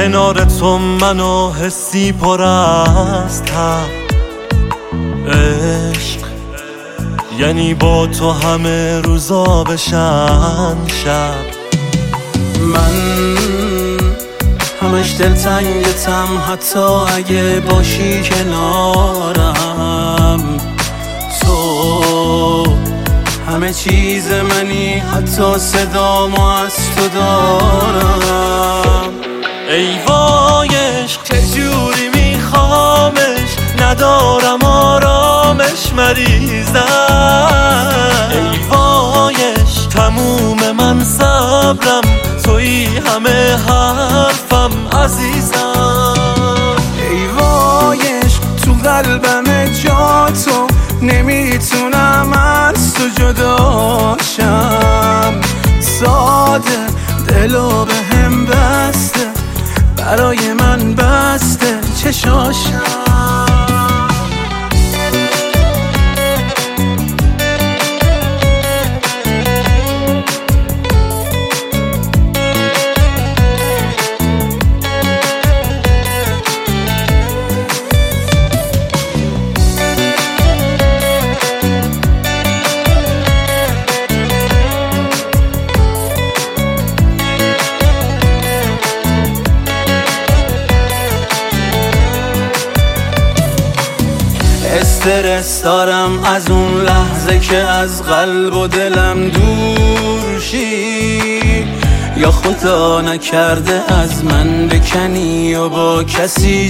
کنار تو منو حسی پر از تب. عشق یعنی با تو همه روزا بشن شب. من همش دلتنگتم حتی اگه باشی کنارم. تو همه چیز منی حتی صدامو از تو دارم. ای وای عشق چجوری میخوامش، ندارم آرامش مریضم. ای وای عشق تموم من صبرم، تویی همه حرفم عزیزم. ای وای عشق تو قلبم جا تو، نمیتونم از تو جداشم. ساده دلو به هم بسته، برای من بسته چشاشم. استرس دارم از اون لحظه که از قلب و دلم دور شی، یا خدا نکرده از من بکنی و با کسی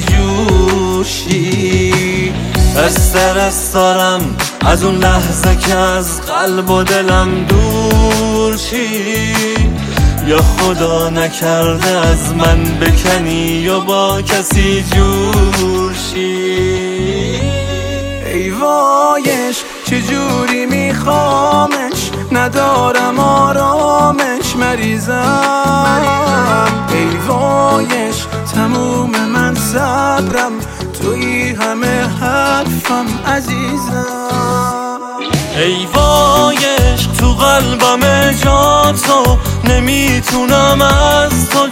جوشی. استرس دارم از اون لحظه که از قلب و دلم دور شی، یا خدا نکرده از من بکنی و با کسی جوشی. ای وایش چجوری میخوامش، ندارم آرامش مریضم. ای وایش تموم من صبرم، توی همه حرفم عزیزم. ای وایش تو قلبم جا تو، نمیتونم از تو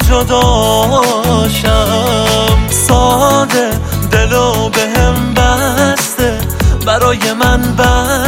جداشم. ساده دلو به هم بسته، برای من